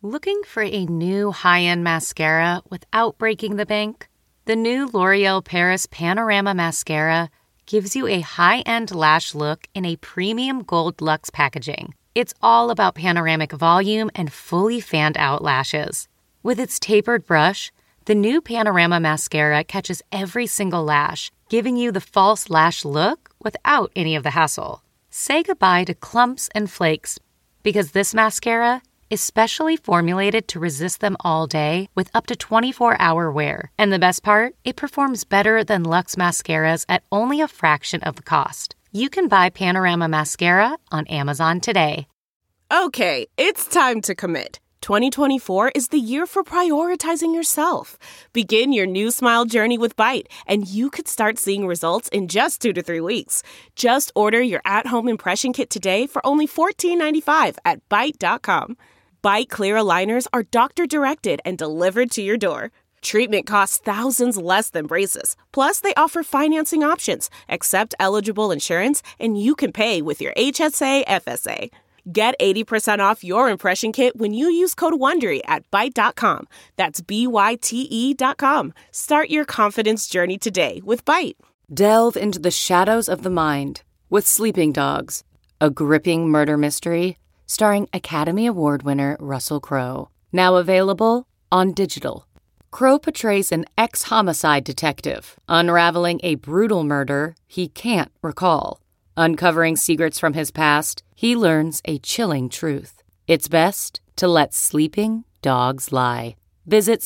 Looking for a new high-end mascara without breaking the bank? The new L'Oreal Paris Panorama Mascara gives you a high-end lash look in a premium gold luxe packaging. It's all about panoramic volume and fully fanned-out lashes. With its tapered brush, the new Panorama Mascara catches every single lash, giving you the false lash look without any of the hassle. Say goodbye to clumps and flakes, because this mascara is specially formulated to resist them all day with up to 24-hour wear. And the best part? It performs better than Luxe mascaras at only a fraction of the cost. You can buy Panorama Mascara on Amazon today. Okay, it's time to commit. 2024 is the year for prioritizing yourself. Begin your new smile journey with Byte, and you could start seeing results in just 2 to 3 weeks. Just order your at-home impression kit today for only $14.95 at Byte.com. Byte Clear aligners are doctor-directed and delivered to your door. Treatment costs thousands less than braces. Plus, they offer financing options, accept eligible insurance, and you can pay with your HSA FSA. Get 80% off your impression kit when you use code WONDERY at Byte.com. That's BYTE.com. Start your confidence journey today with Byte. Delve into the shadows of the mind with Sleeping Dogs, a gripping murder mystery starring Academy Award winner Russell Crowe. Now available on digital. Crowe portrays an ex-homicide detective unraveling a brutal murder he can't recall. Uncovering secrets from his past, he learns a chilling truth. It's best to let sleeping dogs lie. Visit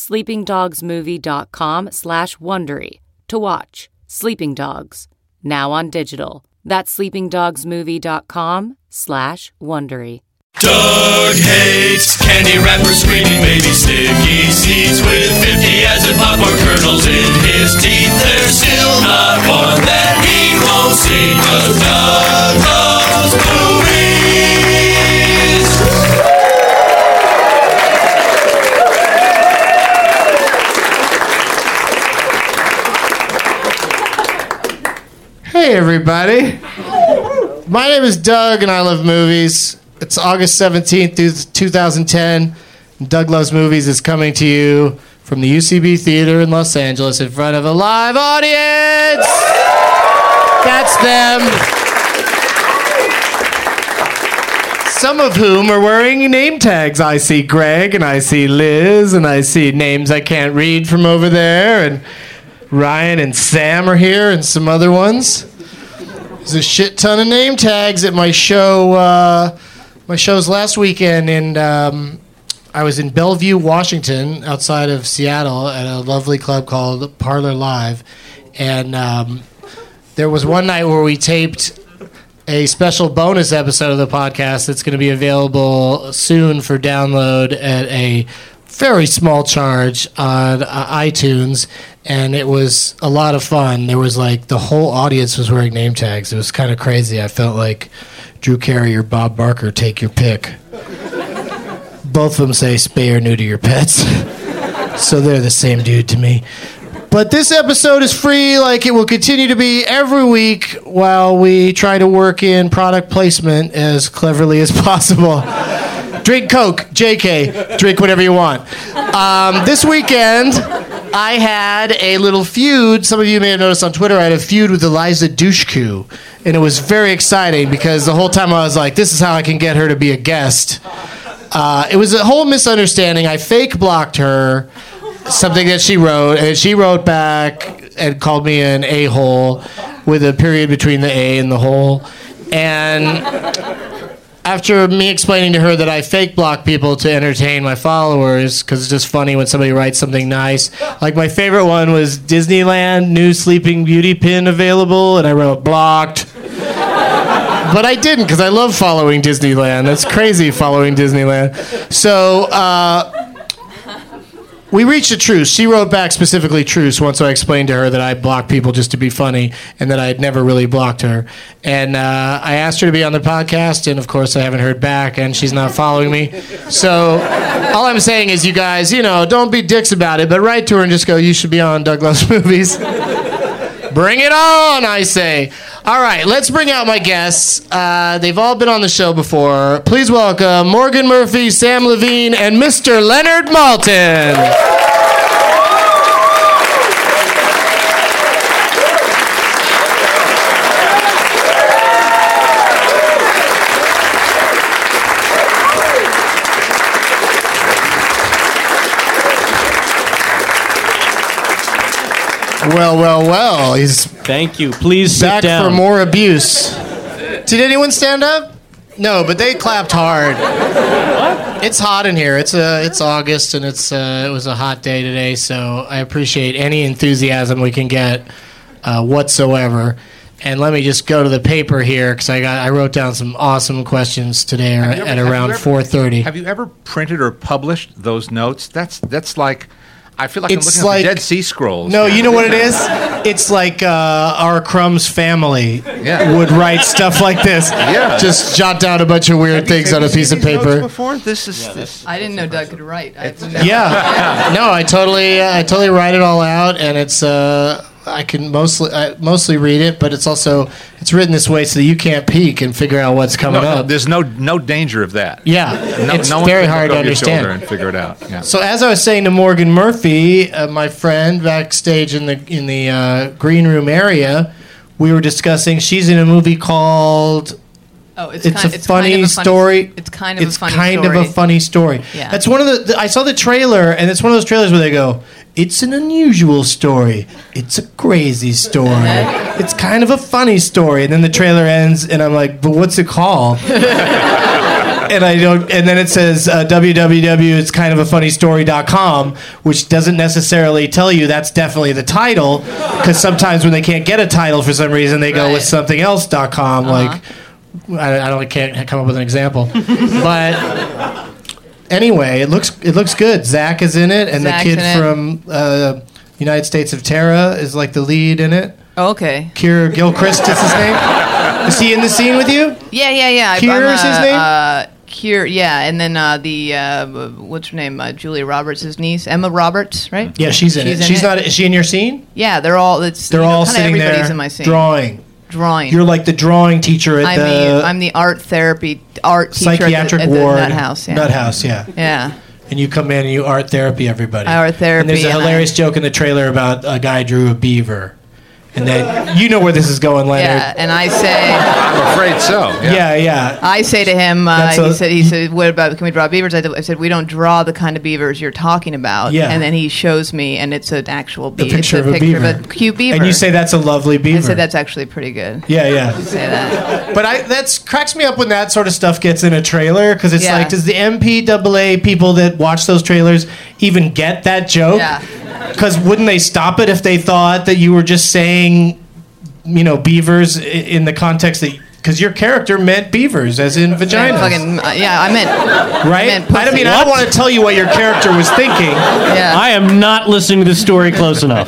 sleepingdogsmovie.com/Wondery to watch Sleeping Dogs, now on digital. That's sleepingdogsmovie.com/Wondery. Doug hates candy wrappers, screaming baby sticky seeds with 50 as in popcorn kernels in his teeth. There's still not one that he won't see, 'cause Doug loves movies. Hey everybody, my name is Doug and I love movies. It's August 17th, 2010. Doug Loves Movies is coming to you from the UCB Theater in Los Angeles in front of a live audience. That's them. Some of whom are wearing name tags. I see Greg and I see Liz and I see names I can't read from over there. And Ryan and Sam are here and some other ones. There's a shit ton of name tags at my show. My show's last weekend, and I was in Bellevue, Washington, outside of Seattle, at a lovely club called Parlor Live. And there was one night where we taped a special bonus episode of the podcast that's going to be available soon for download at a very small charge on iTunes. And it was a lot of fun. There was like the whole audience was wearing name tags. It was kind of crazy. I felt like Drew Carey or Bob Barker, take your pick. Both of them say spay or neuter your pets. So they're the same dude to me. But this episode is free, like it will continue to be every week while we try to work in product placement as cleverly as possible. Drink Coke, JK, drink whatever you want. This weekend, I had a little feud. Some of you may have noticed on Twitter, I had a feud with Eliza Dushku. And it was very exciting because the whole time I was like, this is how I can get her to be a guest. It was a whole misunderstanding. I fake blocked her, something that she wrote, and she wrote back and called me an a-hole with a period between the A and the hole. And after me explaining to her that I fake block people to entertain my followers, because it's just funny when somebody writes something nice. Like my favorite one was Disneyland, new Sleeping Beauty pin available, and I wrote blocked. But I didn't, because I love following Disneyland. That's crazy, following Disneyland. So we reached a truce. She wrote back specifically truce once I explained to her that I blocked people just to be funny and that I had never really blocked her. And I asked her to be on the podcast, and of course I haven't heard back, and she's not following me. So all I'm saying is, you guys, don't be dicks about it, but write to her and just go, you should be on Doug Loves Movies. Bring it on, I say. All All right, let's bring out my guests. They've all been on the show before. Please welcome Morgan Murphy, Sam Levine, and Mr. Leonard Maltin. Well. He's Thank you. Please sit back down. for more abuse. Did anyone stand up? No, but they clapped hard. What? It's hot in here. It's August, and it was a hot day today, so I appreciate any enthusiasm we can get whatsoever. And let me just go to the paper here, because I wrote down some awesome questions today at around 4:30. Have you ever printed or published those notes? That's like... I feel like It's I'm looking like- at the Dead Sea Scrolls. No, you know what it is? It's like our Crumbs family Yeah. would write stuff like this. Yeah. Just jot down a bunch of weird things on a piece of paper. Before? This is this. I didn't know Doug could write. Yeah. No, I totally write it all out, and it's I can mostly read it, but it's written this way so that you can't peek and figure out what's coming up. There's no danger of that. Yeah, it's one very can hard look to over your shoulder understand. and figure it out. Yeah. So as I was saying to Morgan Murphy, my friend backstage in the green room area, we were discussing. She's in a movie called. Oh, It's a funny story. It's kind of a funny kind story. of a funny story. Yeah. That's one of the. I saw the trailer, and it's one of those trailers where they go, "It's an unusual story. It's a crazy story. It's kind of a funny story." And then the trailer ends, and I'm like, "But what's it called?" And I don't. And then it says www.it'skindofAfunnystory.com, which doesn't necessarily tell you that's definitely the title, because sometimes when they can't get a title for some reason, they go Right. with something else.com, like. I can't come up with an example, but anyway, it looks good. Zach is in it, and Zach's the kid in it. from United States of Terra is like the lead in it. Oh, okay. Keir Gilchrist is his name. Is he in the scene with you? Yeah. Keir is his name? Keir, yeah. And then what's her name? Julia Roberts' niece, Emma Roberts, right? Yeah, she's in it. She's not. Is she in your scene? Yeah, they're all. They're all all kinda sitting everybody's there in my scene. drawing. You're like the drawing teacher at I'm the art teacher psychiatric at ward. the Nut House. Yeah. Nut House, yeah. Yeah. And you come in and you art therapy everybody. I art therapy, And there's a and hilarious joke in the trailer about a guy drew a beaver. And then you know where this is going, Leonard. Yeah, and I say, I'm afraid so. Yeah. I say to him, he said, what about, can we draw beavers? I said, we don't draw the kind of beavers you're talking about. Yeah. And then he shows me, and it's an actual beaver. picture it's of a beaver. of a cute beaver. And you say that's a lovely beaver. I said, that's actually pretty good. Yeah. Say that. But that cracks me up when that sort of stuff gets in a trailer, because it's Yeah. like, does the MPAA people that watch those trailers even get that joke? Yeah. Because wouldn't they stop it if they thought that you were just saying, beavers in the context that, because your character meant beavers, as in vaginas. I meant. Right? I don't want to tell you what your character was thinking. Yeah. I am not listening to the story close enough.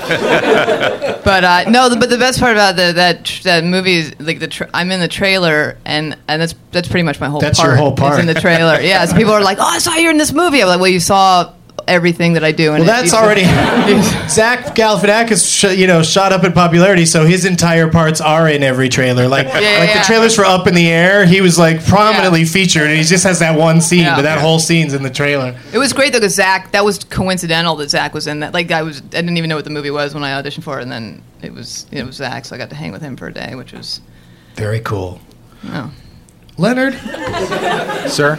But but the best part about that movie is like I'm in the trailer, and that's pretty much my whole part. That's your whole part. It's in the trailer. Yeah. So people are like, "Oh, I saw you in this movie." I'm like, "Well, you saw everything that I do." Well, that's already Zach Galifianakis, shot up in popularity, so his entire parts are in every trailer. The trailers for Up in the Air, he was like prominently featured, and he just has that one scene, but that whole scene's in the trailer. It was great though, because Zach. That was coincidental that Zach was in that. Like I didn't even know what the movie was when I auditioned for it, and then it was Zach, so I got to hang with him for a day, which was very cool. Oh. Leonard, sir.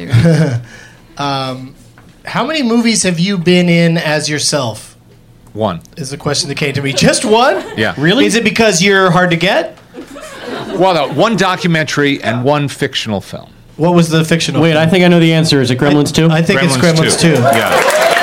How many movies have you been in as yourself? One. Is the question that came to me. Just one? Yeah. Really? Is it because you're hard to get? Well, no, one documentary and one fictional film. What was the fictional Wait, film? I think I know the answer. Is it Gremlins 2? I think it's Gremlins 2. Yeah.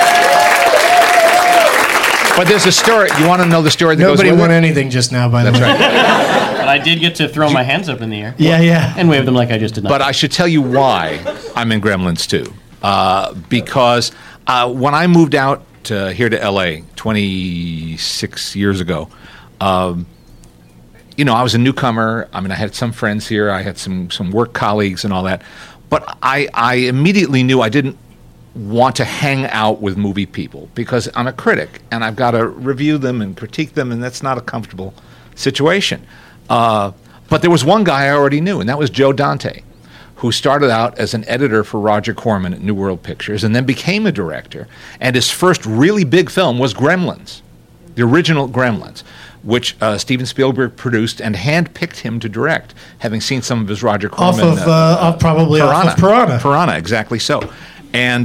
But there's a story. You want to know the story that Nobody goes with won it? anything just now, by the way. That's right. But I did get to throw my hands up in the air. Yeah. And wave them like I just did not. But I should tell you why I'm in Gremlins 2. Because when I moved out here to L.A. 26 years ago, I was a newcomer. I mean, I had some friends here. I had some work colleagues and all that. But I immediately knew I didn't want to hang out with movie people because I'm a critic, and I've got to review them and critique them, and that's not a comfortable situation. But there was one guy I already knew, and that was Joe Dante, who started out as an editor for Roger Corman at New World Pictures and then became a director. And his first really big film was Gremlins, the original Gremlins, which Steven Spielberg produced and handpicked him to direct, having seen some of his Roger Corman. Off of Piranha. Piranha, exactly so. And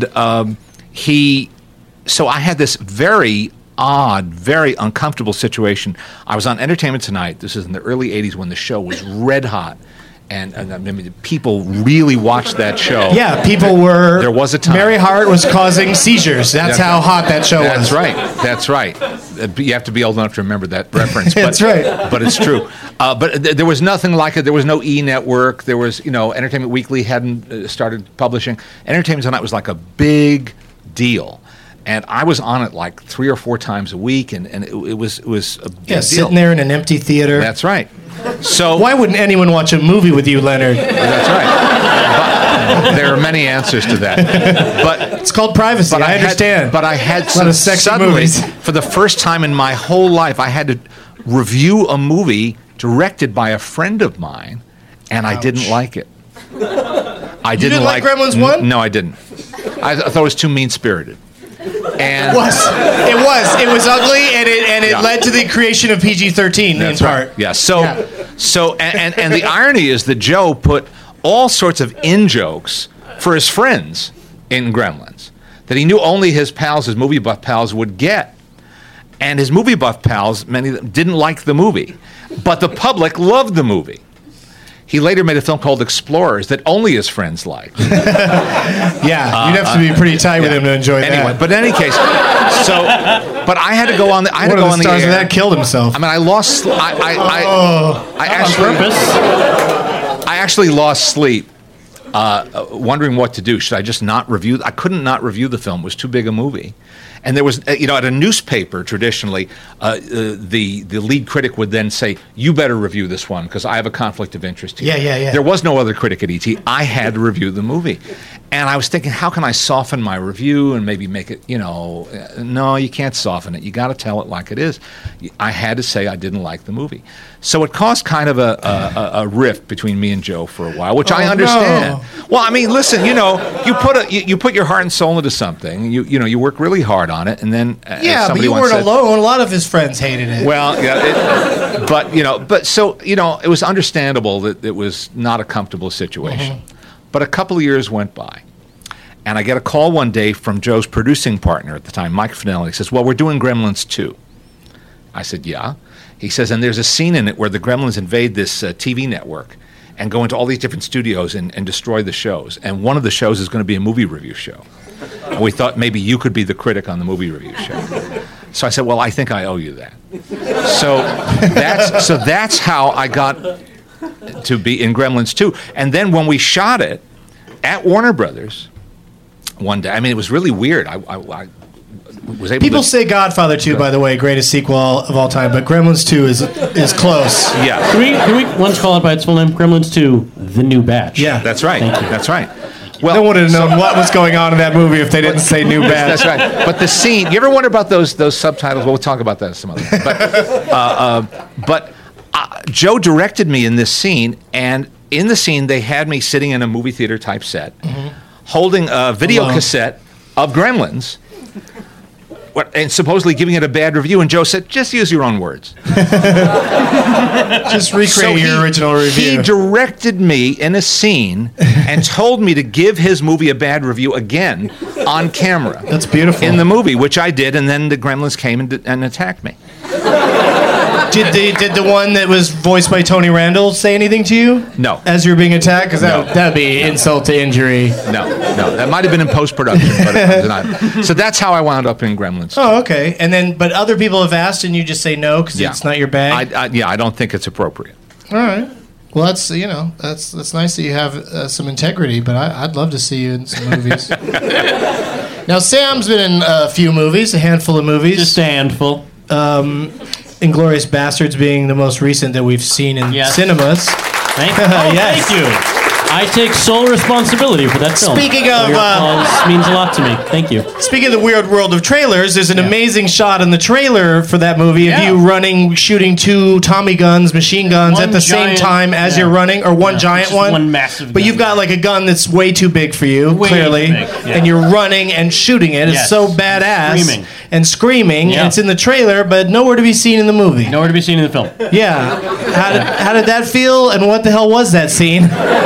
so I had this very odd, very uncomfortable situation. I was on Entertainment Tonight. This is in the early 80s when the show was red hot. And I mean, people really watched that show. Yeah, people were. There was a time. Mary Hart was causing seizures. That's how hot that show was. That's right. You have to be old enough to remember that reference. That's right. But it's true. But there was nothing like it. There was no E! Network. There was, Entertainment Weekly hadn't started publishing. Entertainment Tonight was like a big deal. And I was on it like 3 or 4 times a week, and it was a big deal. Sitting there in an empty theater. That's right. So why wouldn't anyone watch a movie with you, Leonard? That's right. But there are many answers to that. But it's called privacy. I understand. But I had a lot of sexy movies. For the first time in my whole life, I had to review a movie directed by a friend of mine, and I didn't like it. You didn't like Gremlins 1? No, I didn't. I thought it was too mean-spirited. And it was ugly, and it led to the creation of PG-13 in part. Yeah. So and the irony is that Joe put all sorts of in-jokes for his friends in Gremlins that he knew only his movie buff pals would get. And his movie buff pals, many of them, didn't like the movie, but the public loved the movie. He later made a film called Explorers that only his friends liked. Yeah, you'd have to be pretty tight with him to enjoy that. But in any case, but I had to go on the. I had to go on the stars air. Of that killed himself. I mean, I lost. I actually lost sleep, wondering what to do. Should I just not review? I couldn't not review the film. It was too big a movie. And there was, at a newspaper, traditionally, the lead critic would then say, "You better review this one because I have a conflict of interest here." Yeah. There was no other critic at ET. I had to review the movie. And I was thinking, how can I soften my review and maybe make it, no, you can't soften it. You got to tell it like it is. I had to say I didn't like the movie. So it caused kind of a rift between me and Joe for a while, which I understand. No. Well, I mean, listen, you put your heart and soul into something. You work really hard on it, and then but you weren't alone. A lot of his friends hated it. Well, it was understandable that it was not a comfortable situation. Mm-hmm. But a couple of years went by, and I get a call one day from Joe's producing partner at the time, Mike Finelli. He says, "Well, we're doing Gremlins 2." I said, "Yeah." He says, "And there's a scene in it where the Gremlins invade this TV network and go into all these different studios and destroy the shows. And one of the shows is going to be a movie review show. And we thought maybe you could be the critic on the movie review show." So I said, "Well, I think I owe you that." So that's how I got to be in Gremlins 2. And then when we shot it at Warner Brothers one day, I mean, it was really weird. I was able People say Godfather 2, by the way, greatest sequel of all time, but Gremlins 2 is close. Yeah. Can we once call it by its full name? Gremlins 2, The New Batch. Yeah. That's right. That's right. Well, no one would have known what was going on in that movie if they didn't say New Batch. That's right. But the scene, you ever wonder about those subtitles? Well, we'll talk about that some other time. But Joe directed me in this scene, and in the scene, they had me sitting in a movie theater type set, holding a video cassette of Gremlins, and supposedly giving it a bad review. And Joe said, "Just use your own words. Just recreate your original review." He directed me in a scene and told me to give his movie a bad review again on camera. That's beautiful. In the movie, which I did, and then the Gremlins came and attacked me. Did the one that was voiced by Tony Randall say anything to you? No. As you were being attacked? Because that'd be insult to injury. No. That might have been in post-production, but it was not. So that's how I wound up in Gremlins. Oh, okay. And then, but other people have asked, and you just say no because it's not your bag? I don't think it's appropriate. All right. Well, that's that's nice that you have some integrity, but I'd love to see you in some movies. Now, Sam's been in a few movies, a handful of movies. Just a handful. Inglourious Bastards being the most recent that we've seen in cinemas. Thank you. Yes. Thank you. I take sole responsibility for that film. Speaking of, Your applause means a lot to me. Thank you. Speaking of the weird world of trailers, there's an amazing shot in the trailer for that movie of you running, shooting 2 Tommy guns, machine guns One at the same giant- time as you're running, or one giant just one. one massive But gun. you've got like a gun that's way too big for you, Way clearly, too big, yeah. and you're running and shooting it. It's Yes. so badass. Screaming. And screaming. Yeah. And it's in the trailer, but nowhere to be seen in the movie. Nowhere to be seen in the film. Yeah. How did that feel, and what the hell was that scene?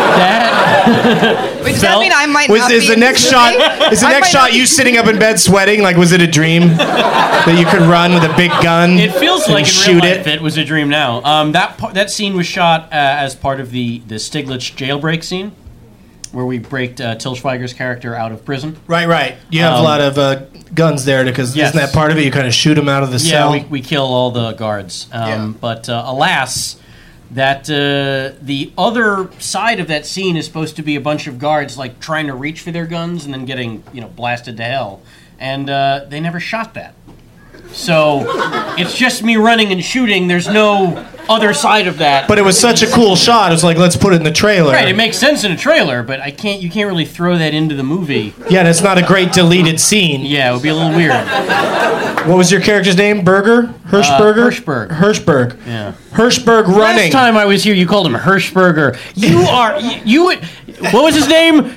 That Wait, does that felt- mean I might not Is be the in next this shot? movie? Is the I next might shot not you be- sitting up in bed sweating? Like, was it a dream that you could run with a big gun? It feels and like in shoot real life it. it was a dream now. That scene was shot as part of the Stiglitz jailbreak scene, where we break Til Schweiger's character out of prison. Right. You have a lot of guns there because Yes. isn't that part of it? You kind of shoot them out of the cell. Yeah, we kill all the guards. But alas, that the other side of that scene is supposed to be a bunch of guards like trying to reach for their guns and then getting blasted to hell, and they never shot that. So it's just me running and shooting. There's no other side of that. But it was such a cool shot. It was like, let's put it in the trailer. Right, it makes sense in a trailer, but you can't really throw that into the movie. Yeah, that's not a great deleted scene. Yeah, it would be a little weird. What was your character's name? Burger? Hirschberger? Hirschberg. Hirschberg. Yeah. Hirschberg running. Last time I was here, you called him Hirschberger. You what was his name?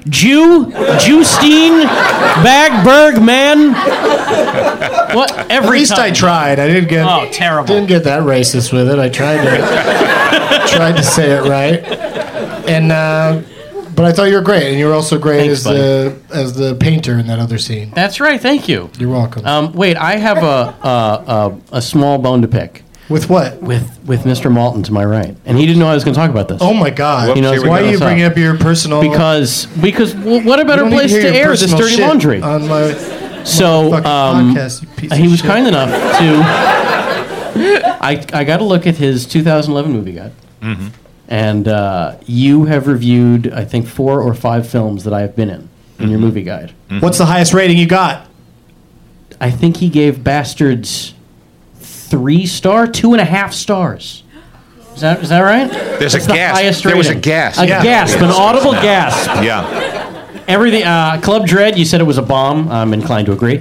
Justine Bagberg, man. What? At least I tried. I didn't get. Oh, terrible. Didn't get that racist with it. I tried to say it right. And but I thought you were great, and you were also great Thanks, as the painter in that other scene. That's right. Thank you. You're welcome. Wait, I have a small bone to pick With what? with Mr. Malton to my right, and he didn't know I was going to talk about this. Oh my God! Whoops, He knows here we Why go. are you what's bringing up your personal? Because what a better We don't need place hear to your air this personal dirty shit laundry. on my So fucking podcast, you piece he of was shit. kind enough to. I got to look at his 2011 movie guide, and you have reviewed I think 4 or 5 films that I have been in your movie guide. What's the highest rating you got? I think he gave Bastards 3 star, 2.5 stars. Is that right? There's a That's the gasp. highest There was a rating. gasp. A Yeah. gasp, an audible gasp. Yeah. Everything. Club Dread, you said it was a bomb. I'm inclined to agree.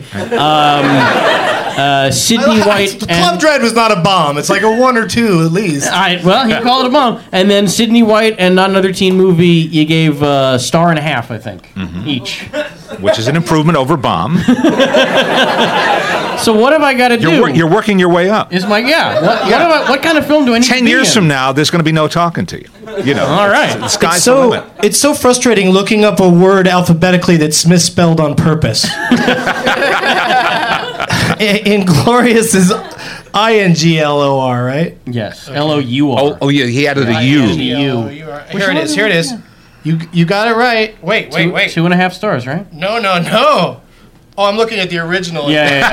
Sydney White. Club Dread was not a bomb. It's like a 1 or 2 at least. Well, he called it a bomb. And then Sydney White and Not Another Teen Movie, you gave 1.5 stars, I think, each. Which is an improvement over Bomb. So what have I got to do? You're working your way up. Is my what kind of film do I need 10 to be years in? from now, there's going to be no talking to you. You know. All right. The sky's the limit. It's so frustrating looking up a word alphabetically that's misspelled on purpose. Inglorious is INGLOR, right? Yes, LOUR. Oh, yeah, he added a U. Here it is. Here it is. You got it right. Wait. 2.5 stars, right? No. Oh, I'm looking at the original. Yeah.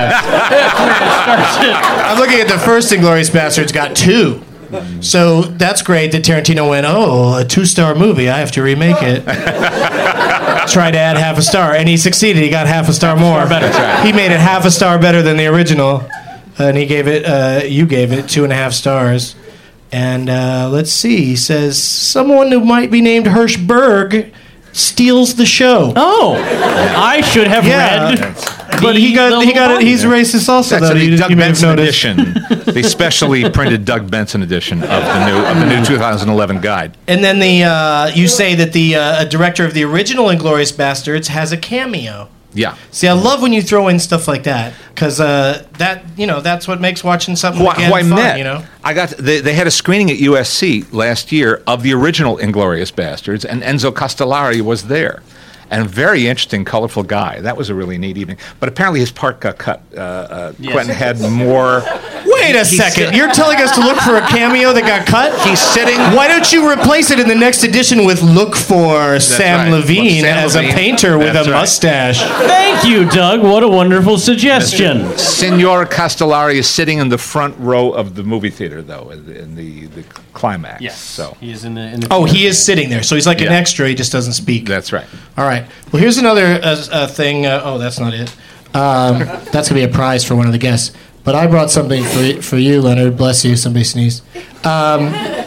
I'm looking at the first Inglourious Bastards got 2. So that's great that Tarantino went, oh, a 2-star movie. I have to remake it. Try to add 0.5 star. And he succeeded. He got 0.5 star more. He made it 0.5 star better than the original. And he gave it, you gave it 2.5 stars. And let's see. He says, someone who might be named Hirschberg steals the show. Oh, I should have read. But he got it. He's racist also, That's though. the You Doug may have Benson noticed. edition. The specially printed Doug Benson edition of the new 2011 guide. And then you say that the director of the original Inglourious Bastards has a cameo. Yeah. See, I love when you throw in stuff like that because that's what makes watching something Who again I fun. met. You know, They had a screening at USC last year of the original Inglourious Bastards, and Enzo Castellari was there. And a very interesting, colorful guy. That was a really neat evening. But apparently his part got cut. Quentin had more. wait a second. You're telling us to look for a cameo that got cut? He's sitting. Why don't you replace it in the next edition with look for Sam right. Levine Sam as Levine. a painter with That's a right. mustache? Thank you, Doug. What a wonderful suggestion. Signor Castellari is sitting in the front row of the movie theater, though, in the climax. Yes. So he is in the. Oh, he is sitting there, so he's like an Yeah. extra. He just doesn't speak. that's right. All right. Well, here's another thing. Oh, that's not it. That's gonna be a prize for one of the guests. But I brought something for you, Leonard. Bless you. Somebody sneezed. I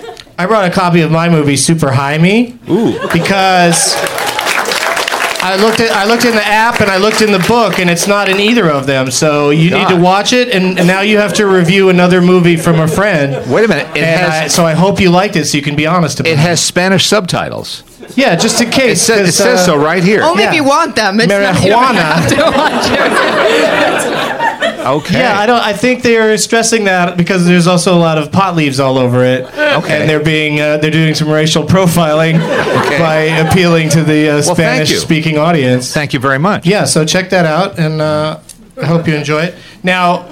I brought a copy of my movie Super High Me. Ooh. Because I looked in the app and I looked in the book, and it's not in either of them. So you need to watch it, and now you have to review another movie from a friend. Wait a minute. So I hope you liked it, so you can be honest about it. It has Spanish subtitles. Yeah, just in case. It says so right here. Only if you want them. It's not, you don't have to watch it. Okay. Yeah, I think they're stressing that because there's also a lot of pot leaves all over it. Okay. And they're doing some racial profiling by appealing to the Spanish-speaking audience. Thank you very much. Yeah, so check that out, and I hope you enjoy it. Now,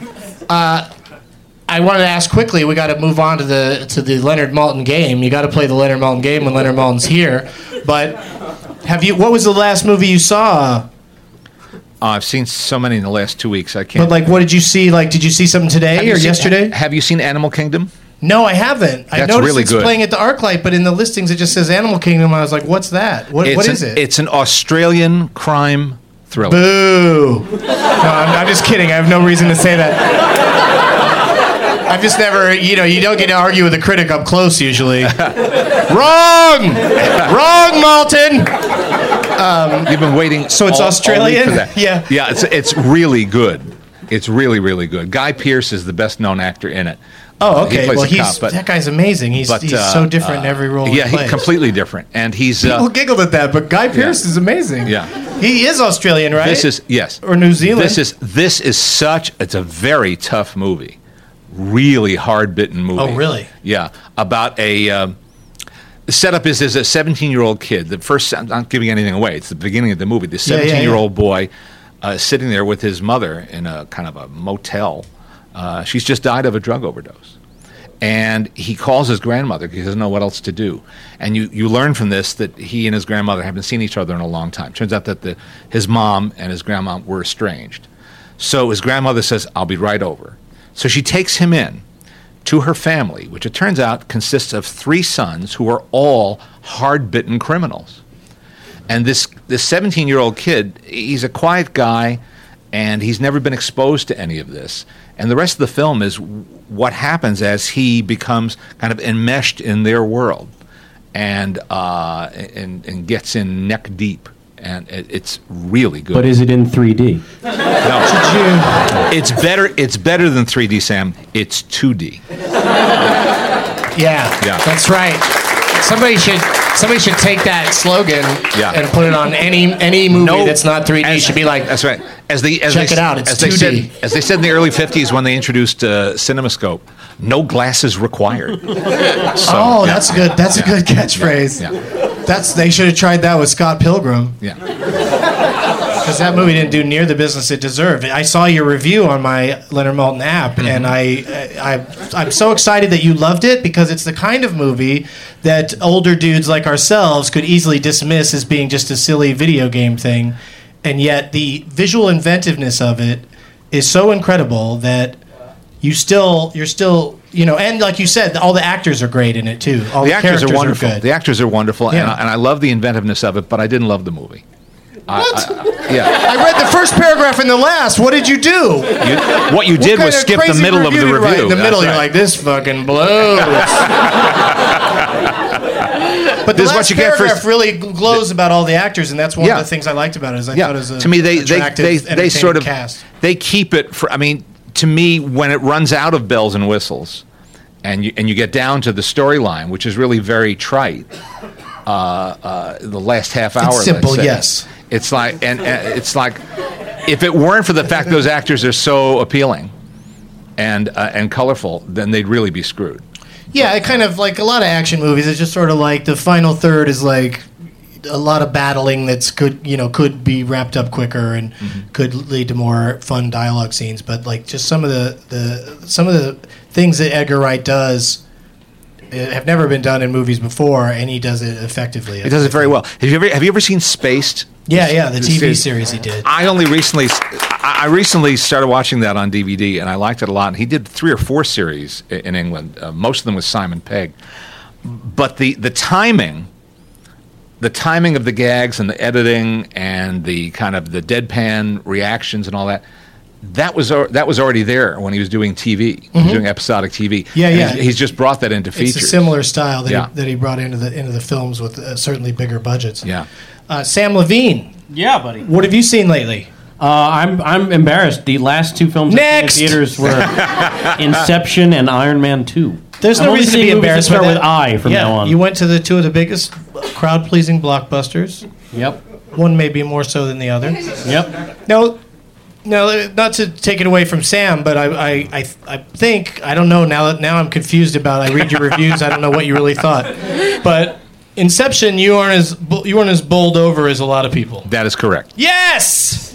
I wanted to ask quickly. We got to move on to the Leonard Maltin game. You got to play the Leonard Maltin game when Leonard Maltin's here. But what was the last movie you saw? I've seen so many in the last 2 weeks. I can't. But like, what did you see? Like, did you see something today or yesterday? Have you seen Animal Kingdom? No, I haven't. I noticed really it's good. playing at the ArcLight, but in the listings it just says Animal Kingdom. I was like, what's that? What is it? It's an Australian crime thriller. Boo! No, I'm just kidding. I have no reason to say that. I've just never, you don't get to argue with a critic up close usually. Wrong, Maltin. You've been waiting. So it's all Australian? week for that. Yeah. Yeah, it's really good. It's really, really good. Guy Pearce is the best known actor in it. Oh, okay. He plays Well, a cop, but that guy's amazing. He's so different in every role he plays. Yeah, he's completely different. And he's... People giggled at that, but Guy Pearce is amazing. Yeah. He is Australian, right? Yes. Or New Zealand. This is it's a very tough movie. Really hard-bitten movie. Oh, really? Yeah. About the setup is there's a 17-year-old kid. I'm not giving anything away. It's the beginning of the movie. The 17-year-old boy sitting there with his mother in a kind of a motel. She's just died of a drug overdose. And he calls his grandmother because he doesn't know what else to do. And you learn from this that he and his grandmother haven't seen each other in a long time. Turns out that his mom and his grandma were estranged. So his grandmother says, I'll be right over. So she takes him in to her family, which it turns out consists of 3 sons who are all hard-bitten criminals. And this 17-year-old kid, he's a quiet guy, and he's never been exposed to any of this. And the rest of the film is what happens as he becomes kind of enmeshed in their world and gets in neck deep. And it's really good. But is it in 3D? No. It's better than 3D, Sam. It's 2D. Yeah, that's right. Somebody should take that slogan and put it on any movie that's not 3D. Should be like, that's right. Check it out. It's 2D. As they said in the early 50s when they introduced CinemaScope, no glasses required. That's good. That's a good catchphrase. Yeah. They should have tried that with Scott Pilgrim. Yeah. Because that movie didn't do near the business it deserved. I saw your review on my Leonard Maltin app, and I'm so excited that you loved it because it's the kind of movie that older dudes like ourselves could easily dismiss as being just a silly video game thing, and yet the visual inventiveness of it is so incredible that you're still, and like you said, all the actors are great in it too. All the actors are wonderful. Good. The actors are wonderful, Yeah. and I love the inventiveness of it, but I didn't love the movie. What? I read the first paragraph and the last. What did you do? What you did was skip the middle of the review. Right in the middle, you're like, this fucking blows. But the last paragraph really glows about all the actors, and that's one of the things I liked about it. Is I thought it was to me they sort of cast. They keep it for. I mean, to me, when it runs out of bells and whistles, and you get down to the storyline, which is really very trite. The last half hour. It's simple, let's say. yes. It's like, and it's like, if it weren't for the fact those actors are so appealing and colorful, then they'd really be screwed. Yeah, it kind of like a lot of action movies. It's just sort of like the final third is like a lot of battling could be wrapped up quicker and could lead to more fun dialogue scenes. But like just some of the things that Edgar Wright does have never been done in movies before, and he does it effectively. He does it very well. Have you ever seen Spaced? Yeah, the TV series he did. I recently started watching that on DVD, and I liked it a lot. And he did 3 or 4 series in England. Most of them with Simon Pegg. But the timing of the gags and the editing and the kind of the deadpan reactions and all that, that was already there when he was doing TV, he was doing episodic TV. Yeah, And yeah. He's just brought that into features. It's a similar style that, Yeah. that he brought into the films with certainly bigger budgets. Yeah. Sam Levine, Yeah, buddy. what have you seen lately? I'm embarrassed. The last two films Next! in theaters were Inception and Iron Man 2. There's I'm no only reason to seeing be movies that embarrassed start by with that. I from now on. You went to the two of the biggest crowd-pleasing blockbusters. Yep. One maybe more so than the other. Yep. No, not to take it away from Sam, but I think I don't know now I'm confused about. I read your reviews. I don't know what you really thought, but Inception, you weren't as bowled over as a lot of people. That is correct. Yes.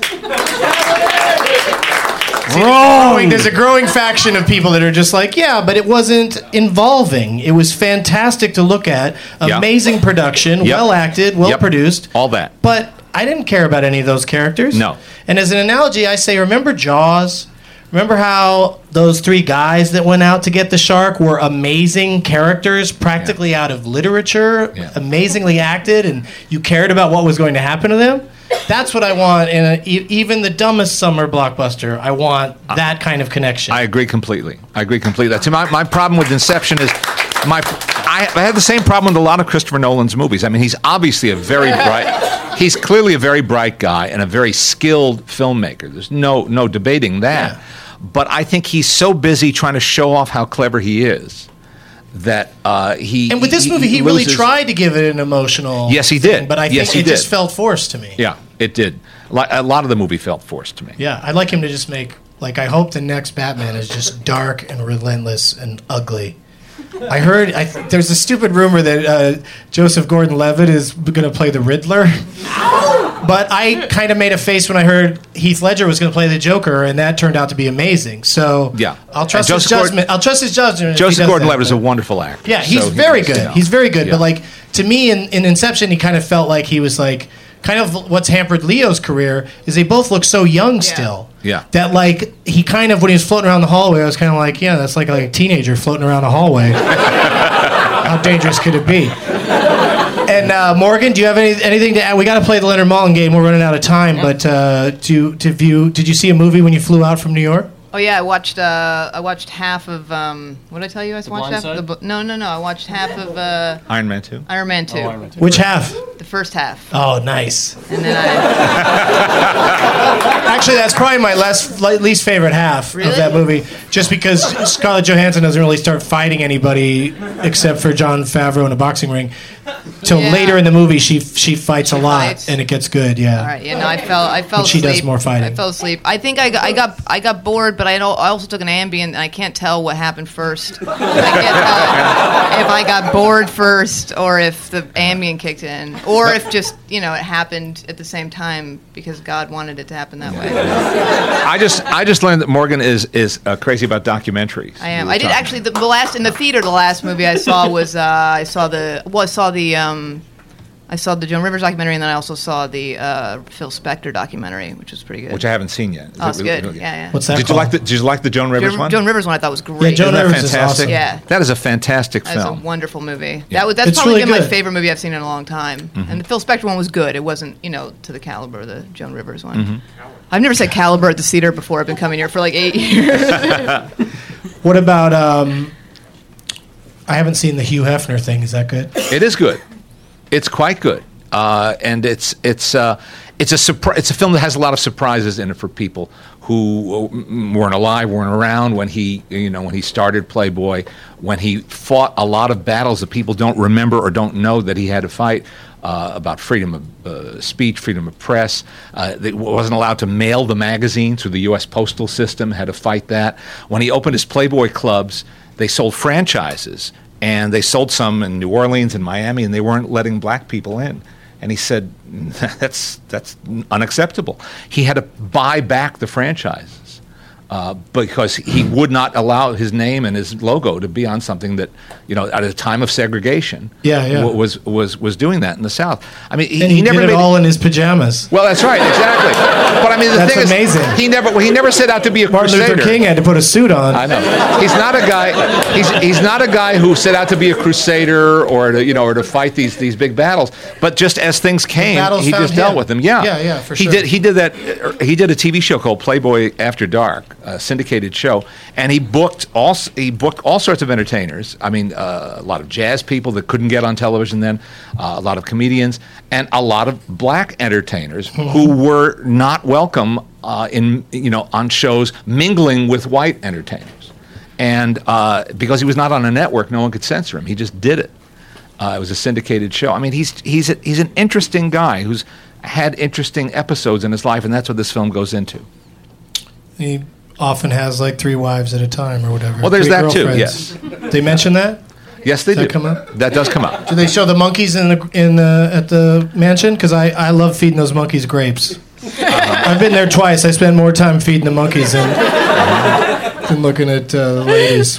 Wrong. There's a growing faction of people that are just like, yeah, but it wasn't involving. It was fantastic to look at. Yeah. Amazing production, Yep. well acted, well Yep. produced. All that. But I didn't care about any of those characters. No. And as an analogy, I say, remember Jaws? Remember how those three guys that went out to get the shark were amazing characters, practically out of literature, Yeah. amazingly acted, and you cared about what was going to happen to them? That's what I want in even the dumbest summer blockbuster. I want that kind of connection. I agree completely. See, my problem with Inception is I have the same problem with a lot of Christopher Nolan's movies. I mean, he's obviously he's clearly a very bright guy and a very skilled filmmaker. There's no debating that. Yeah. But I think he's so busy trying to show off how clever he is that he. And with this movie, he really loses- tried to give it an emotional. Yes, he did. thing, but I Yes, think he it just did. felt forced to me. Yeah, it did. A lot of the movie felt forced to me. Yeah, I'd like him to just make I hope the next Batman is just dark and relentless and ugly. I heard there's a stupid rumor that Joseph Gordon-Levitt is going to play the Riddler. But I kind of made a face when I heard Heath Ledger was going to play the Joker, and that turned out to be amazing. So Yeah. I'll trust And his judgment. I'll trust his judgment. if he Joseph does Gordon-Levitt that, is a but- wonderful actor. Yeah, he's So very was, good. you know. He's very good. Yeah. But to me, in Inception, he kind of felt like he was kind of what's hampered Leo's career is they both look so young still. Yeah. That he kind of when he was floating around the hallway, I was kind of like, yeah, that's like a teenager floating around a hallway. How dangerous could it be? And Morgan, do you have anything to add? We got to play the Leonard Maltin game. We're running out of time. But did you see a movie when you flew out from New York? Oh yeah, I watched half of what did I tell you? I watched Blind half Side? of no. I watched half of Iron Man 2. Iron Man 2. Iron Man 2. Which half? The first half. Oh, nice. And then I Actually, that's probably my least favorite half of Really? that movie, just because Scarlett Johansson doesn't really start fighting anybody except for Jon Favreau in a boxing ring till Yeah. later in the movie. She fights a lot fights. and it gets good. Yeah. all right, yeah, no, I fell But she asleep. does more fighting. I fell asleep. I think I got bored, but I also took an Ambien, and I can't tell what happened first. I can't tell if I got bored first, or if the Ambien kicked in, or if just it happened at the same time because God wanted it to happen that way. I just learned that Morgan is crazy about documentaries. I am. We were I did talking- actually the last in the theater. The last movie I saw was I saw the Joan Rivers documentary, and then I also saw the Phil Spector documentary, which was pretty good. which I haven't seen yet. Is Oh, it's it good. really- Yeah. What's that Did called? you like the Joan Rivers one? Joan Rivers one I thought was great. Yeah, Joan Isn't that Rivers is fantastic? awesome. Yeah. That is a fantastic That's a film. wonderful movie. Yeah. That's It's probably really been my good. favorite movie I've seen in a long time. Mm-hmm. And the Phil Spector one was good. It wasn't, to the caliber of the Joan Rivers one. I've never said caliber at the theater before. I've been coming here for like 8 years. What about? I haven't seen the Hugh Hefner thing. Is that good? It is good. It's quite good, and it's a film that has a lot of surprises in it for people who weren't alive, weren't around when he started Playboy, when he fought a lot of battles that people don't remember or don't know that he had to fight. About freedom of speech, freedom of press. They wasn't allowed to mail the magazine through the U.S. postal system, had to fight that. When he opened his Playboy clubs, they sold franchises, and they sold some in New Orleans and Miami, and they weren't letting black people in. And he said, that's unacceptable. He had to buy back the franchises. because he would not allow his name and his logo to be on something that, at a time of segregation, was doing that in the South. I mean, he never did it made all in his pajamas. Well, that's right, exactly. But I mean, the That's thing amazing. is, he never set out to be a Martin crusader. Luther King had to put a suit on. I know. He's not a guy. He's not a guy who set out to be a crusader or to fight these big battles. But just as things came, battles he found just dealt him. with them. Yeah, for sure. He did that. He did a TV show called Playboy After Dark, a syndicated show, and he booked all sorts of entertainers. I mean, a lot of jazz people that couldn't get on television then, a lot of comedians, and a lot of black entertainers who were not welcome on shows mingling with white entertainers. And because he was not on a network, no one could censor him. He just did it. It was a syndicated show. I mean, he's an interesting guy who's had interesting episodes in his life, and that's what this film goes into. He often has like 3 wives at a time or whatever. Well, there's 3 that too. girlfriends. Yes. They mention that? Yes, they Does do. that come up? That does come up. Do they show the monkeys at the mansion? Because I love feeding those monkeys grapes. I've been there twice. I spend more time feeding the monkeys than looking at the ladies.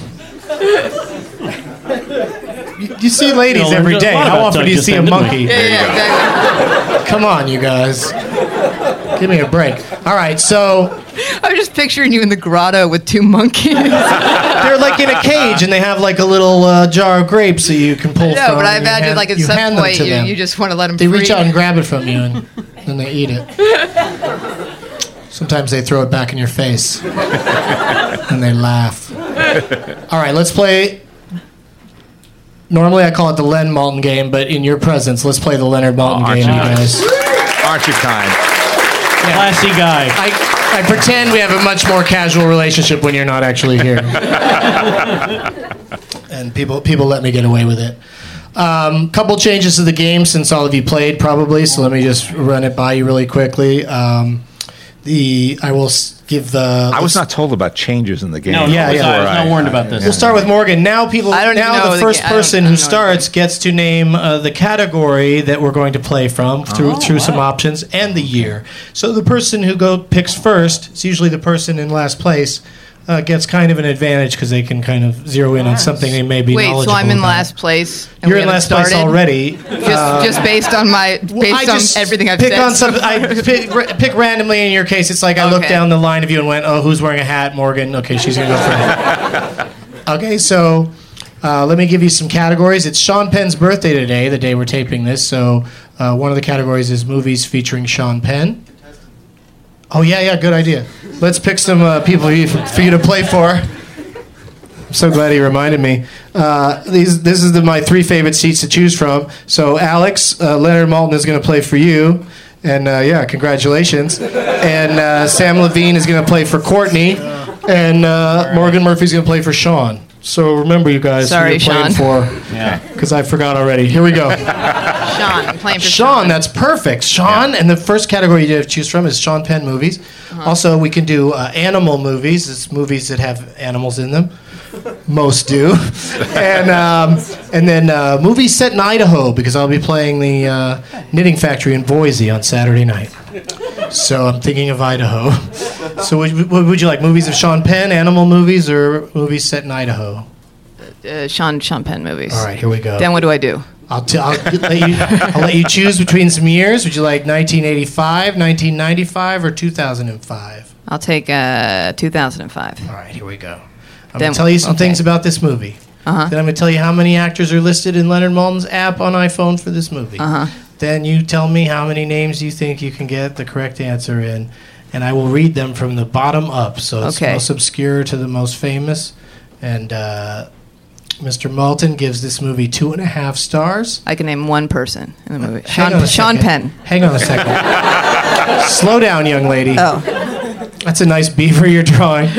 You see ladies every day. How often do you see a monkey? Yeah, exactly. Come on, you guys. Give me a break. All right, so I was just picturing you in the grotto with 2 monkeys. they're like in a cage, and they have like a little jar of grapes that you can pull No, from. but I and you imagine hand- like at you some hand them point to them. you just want to let them They free. reach out and grab it from you, and then they eat it. Sometimes they throw it back in your face, and they laugh. All right, let's play. Normally I call it the Len Malton game, but in your presence, let's play the Leonard Malton aren't game, you you guys. Aren't you kind? Classy guy. I pretend we have a much more casual relationship when you're not actually here. And people let me get away with it. Couple changes to the game since all of you played probably, so let me just run it by you really quickly. I was not told about changes in the game. No, Yeah, I was yeah. not warned about this. We'll start with Morgan. Now I don't even know the the first ga- I don't- person I who don't know starts gets to name the category that we're going to play from through some options and the year. So the person who picks first, it's usually the person in last place, gets kind of an advantage because they can kind of zero in on something they may be Wait, knowledgeable so I'm in about. last place. And You're we in haven't last place started? already. Just based on everything I've pick said. on so something. I pick randomly. In your case, it's like I look Okay. down the line of you and went, "Oh, who's wearing a hat? Morgan. Okay, she's gonna go first." Okay, so let me give you some categories. It's Sean Penn's birthday today, the day we're taping this. So one of the categories is movies featuring Sean Penn. Oh yeah, good idea. Let's pick some people for you to play for. I'm so glad he reminded me. This is my 3 favorite seats to choose from. So Alex, Leonard Maltin is going to play for you, and congratulations. And Sam Levine is going to play for Courtney, and Morgan Murphy's going to play for Sean. So remember, you guys, Sorry, who you're playing Sean. for, Yeah. because I forgot already. Here we go. Sean, I'm playing for Sean, that's perfect. Sean, and the first category you have to choose from is Sean Penn movies. Also, we can do animal movies. It's movies that have animals in them. Most do. And then movies set in Idaho, because I'll be playing the Knitting Factory in Boise on Saturday night. So I'm thinking of Idaho. So what would you like, movies of Sean Penn, animal movies, or movies set in Idaho? Sean Penn movies. All right, here we go. Then what do I do? I'll let you choose between some years. Would you like 1985, 1995, or 2005? I'll take 2005. All right, here we go. I'm Then- going to tell you some okay. things about this movie. Uh-huh. Then I'm going to tell you how many actors are listed in Leonard Maltin's app on iPhone for this movie. Uh-huh. Then you tell me how many names you think you can get the correct answer in, and I will read them from the bottom up. So it's Okay. most obscure to the most famous. And Mr. Maltin gives this movie 2.5 stars. I can name one person in the movie. Hang on a Sean second. Penn. Hang on a second. Slow down, young lady. Oh. That's a nice beaver you're drawing.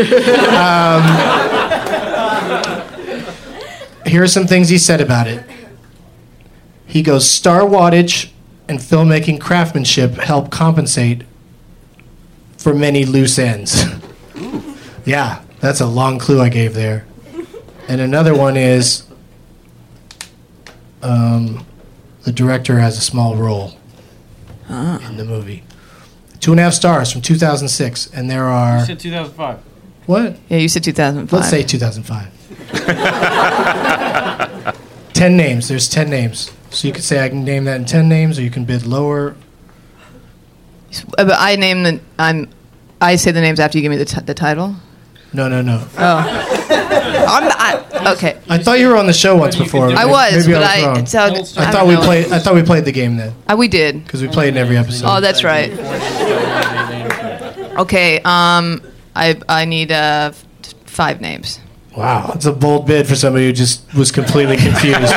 Here are some things he said about it. He goes, star wattage and filmmaking craftsmanship help compensate for many loose ends. Yeah, that's a long clue I gave there. And another one is the director has a small role in the movie. 2.5 stars from 2006, and there are You said 2005. What? Yeah, you said 2005. Let's say 2005. 10 names. There's 10 names. So you could say I can name that in 10 names, or you can bid lower. But I name the. I say the names after you give me the title. No. Okay. I thought you were on the show once before. I was, Maybe but I was wrong. I thought we played the game then. We did. Because we played in every episode. Oh, that's right. Okay. I need 5 names. Wow, it's a bold bid for somebody who just was completely confused.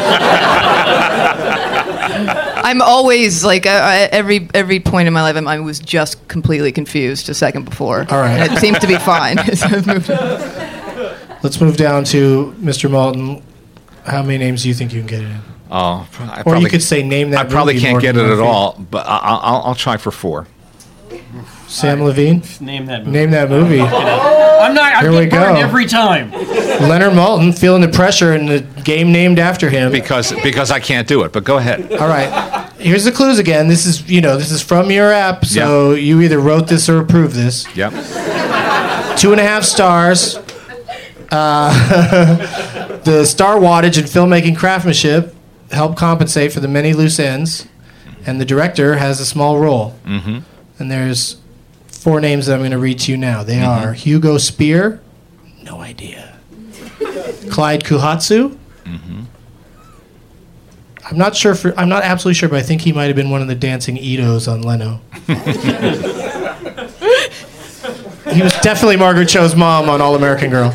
I'm always like every point in my life I was just completely confused a second before. All right. And it seems to be fine. Let's move down to Mr. Malton. How many names do you think you can get it in? Oh, Or you could say name that. I probably movie, can't Morgan get it at Murphy. all, but I'll try for 4. Sam Levine. Name that movie. Name that movie. I'm Here we getting burned go. every time. Leonard Maltin feeling the pressure in the game named after him. Because I can't do it. But go ahead. All right. Here's the clues again. This is from your app, so you either wrote this or approved this. Yep. 2.5 stars. The star wattage and filmmaking craftsmanship help compensate for the many loose ends, and the director has a small role. Mm-hmm. And there's 4 names that I'm going to read to you now. They are Hugo Spear, no idea. Clyde Kuhatsu. Mm-hmm. I'm not absolutely sure, but I think he might have been one of the dancing Itos on Leno. He was definitely Margaret Cho's mom on All American Girl.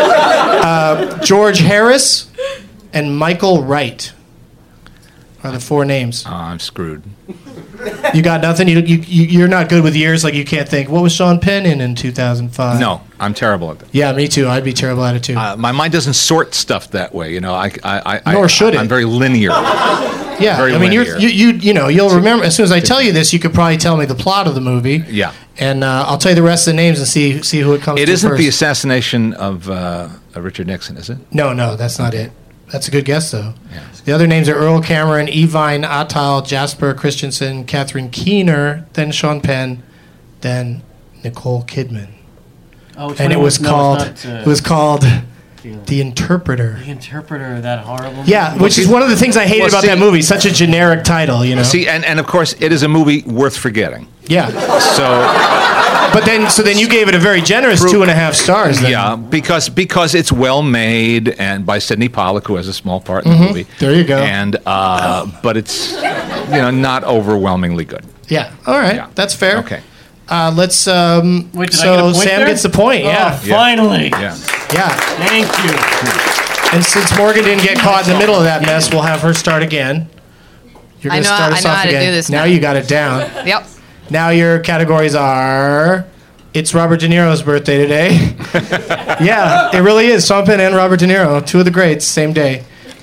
George Harris and Michael Wright are the 4 names. Oh, I'm screwed. You got nothing? You're not good with years, like you can't think, what was Sean Penn in 2005? No, I'm terrible at that. Yeah, me too. I'd be terrible at it too. My mind doesn't sort stuff that way. You know, Nor should it. I'm very linear. Yeah, very I mean, linear. you'll remember, as soon as I tell you this, you could probably tell me the plot of the movie. Yeah. And I'll tell you the rest of the names and see who it comes to It isn't first. the assassination of Richard Nixon, is it? No, that's not it. That's a good guess, though. Yeah. The other names are Earl Cameron, Evine Attal, Jasper Christensen, Catherine Keener, then Sean Penn, then Nicole Kidman. Oh, and it was called The Interpreter. The Interpreter, that horrible movie. Yeah, which is one of the things I hated about that movie. Such a generic title, you know. See, and of course, it is a movie worth forgetting. Yeah. So then you gave it a very generous 2.5 stars. Then. Yeah, because it's well made and by Sidney Pollack, who has a small part in the movie. There you go. And but it's not overwhelmingly good. Yeah. All right. Yeah. That's fair. Okay. Let's. Wait, did I get a point Sam there? gets the point. Yeah. Finally. Yeah. Yeah. Thank you. And since Morgan didn't get caught in the middle of that mess, we'll have her start again. You're going to start us I know off how to again. do this now now. you got it down. Yep. Now your categories are. It's Robert De Niro's birthday today. Yeah, it really is. Sean Penn and Robert De Niro, 2 of the greats, same day.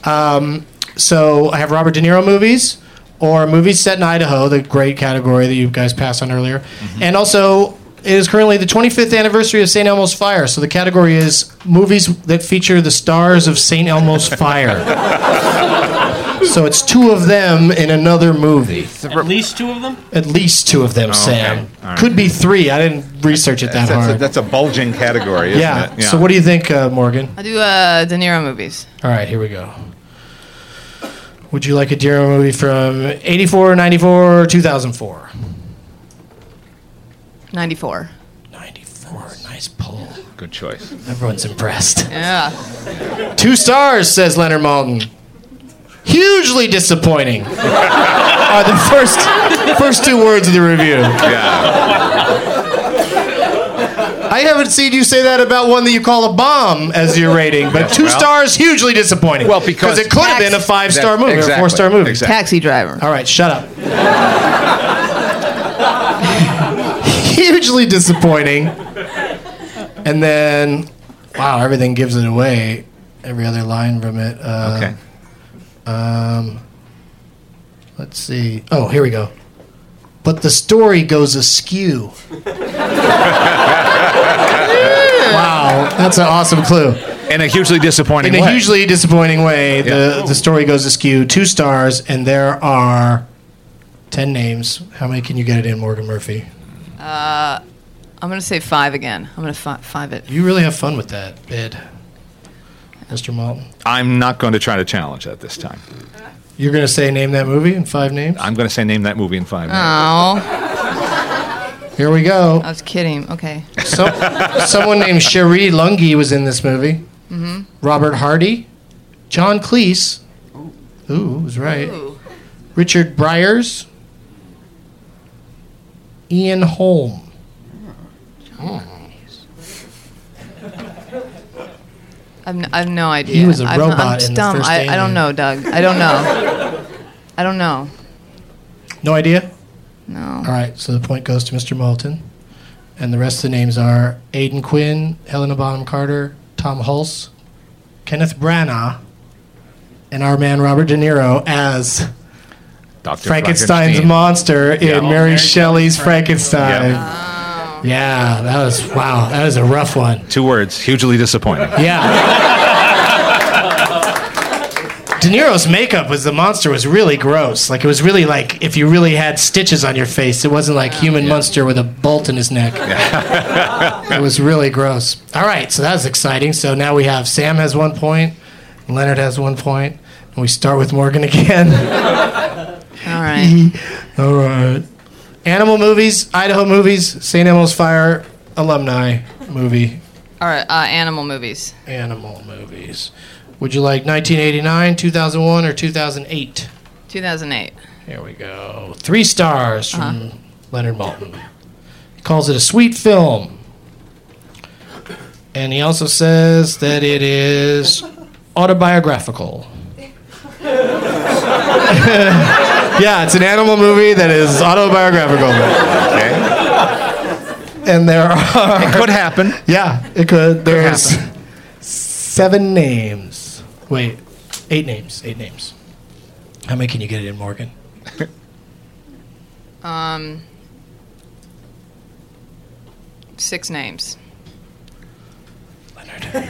So I have Robert De Niro movies or movies set in Idaho, the great category that you guys passed on earlier. Mm-hmm. And also, it is currently the 25th anniversary of St. Elmo's Fire. So the category is movies that feature the stars of St. Elmo's Fire. So it's 2 of them in another movie. At least 2 of them? At least 2 of them, Sam. Okay. All right. Could be 3. I didn't research it that hard. That's a bulging category, isn't Yeah. it? So what do you think, Morgan? I do De Niro movies. All right, here we go. Would you like a De Niro movie from 84, 94, or 2004? 94. 94. Nice pull. Good choice. Everyone's impressed. Yeah. 2 stars, says Leonard Maltin. Hugely disappointing are the first 2 words of the review. Yeah. I haven't seen you say that about one that you call a bomb as your rating, but 2 stars, hugely disappointing. Well, because it could have been a 5-star movie or a 4-star movie. Exactly. Taxi Driver. All right, shut up. Hugely disappointing. And then, wow, everything gives it away. Every other line from it. Okay. Let's see. Oh, here we go. But the story goes askew. Wow, that's an awesome clue. In a hugely disappointing In way. a hugely disappointing way, the story goes askew. 2 stars, and there are 10 names. How many can you get it in, Morgan Murphy? I'm I'm going to say 5 again. I'm going to 5 it. You really have fun with that bid, Mr. Malton. I'm not going to try to challenge that this time. You're going to say name that movie in 5 names? I'm going to say name that movie in 5 names. Oh, Here we go. I was kidding. Okay. Someone named Cherie Lungi was in this movie. Mm-hmm. Robert Hardy, John Cleese. Ooh, was right. Ooh. Richard Briers, Ian Holm. I've no idea. He was a I'm robot in the dumb. first I don't Alien. know, Doug. I don't know. I don't know. No idea? No. All right, so the point goes to Mr. Malton. And the rest of the names are Aidan Quinn, Helena Bonham Carter, Tom Hulse, Kenneth Branagh, and our man Robert De Niro as Dr. Frankenstein's Frankenstein. monster in Mary Shelley's Frankenstein. Yeah. Yeah, that was a rough one. 2 words, hugely disappointing. Yeah. De Niro's makeup as the monster was really gross. Like, it was really like if you really had stitches on your face. It wasn't like human monster with a bolt in his neck. It was really gross. All right, so that was exciting. So now we have Sam has 1 point, Leonard has 1 point, and we start with Morgan again. All right. All right. Animal movies, Idaho movies, St. Elmo's Fire alumni movie. All right. Animal movies. Animal movies. Would you like 1989, 2001, or 2008? 2008. Here we go. 3 stars from Leonard Maltin. He calls it a sweet film. And he also says that it is autobiographical. Yeah, it's an animal movie that is autobiographical. Okay. And there are... It could happen. Yeah, it could. There's 7 names. Wait, 8 names. 8 names. How many can you get it in, Morgan? 6 names. Leonard.